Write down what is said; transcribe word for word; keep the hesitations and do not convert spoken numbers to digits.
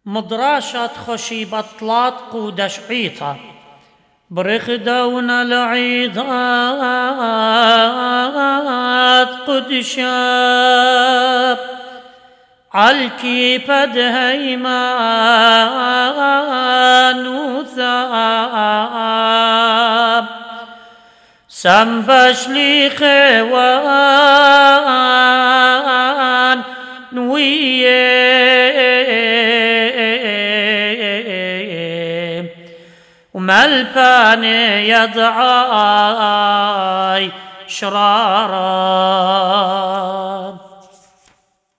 مدراشة خشي بطلات قودش عيطة برخدون العيضات قدشاب عالكي بدهيمان وثاب سنبش لي خوان نويه وملبان يضعاي شرارا